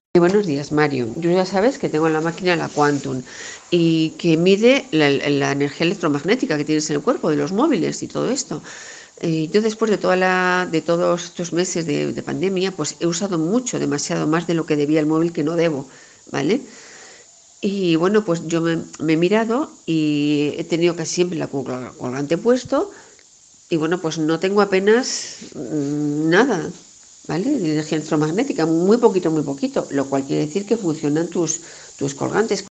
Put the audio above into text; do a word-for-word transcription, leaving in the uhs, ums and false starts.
Eh, buenos días, Mario. Yo ya sabes que tengo la máquina, la Quantum, y que mide la, la energía electromagnética que tienes en el cuerpo de los móviles y todo esto. Eh, yo después de, toda la, de todos estos meses de, de pandemia, pues he usado mucho, demasiado más de lo que debía el móvil, que no debo, ¿vale? Y bueno, pues yo me, me he mirado y he tenido casi siempre la col- colgante puesto y bueno, pues no tengo apenas mm, nada, ¿vale? De energía electromagnética, muy poquito, muy poquito, lo cual quiere decir que funcionan tus, tus colgantes.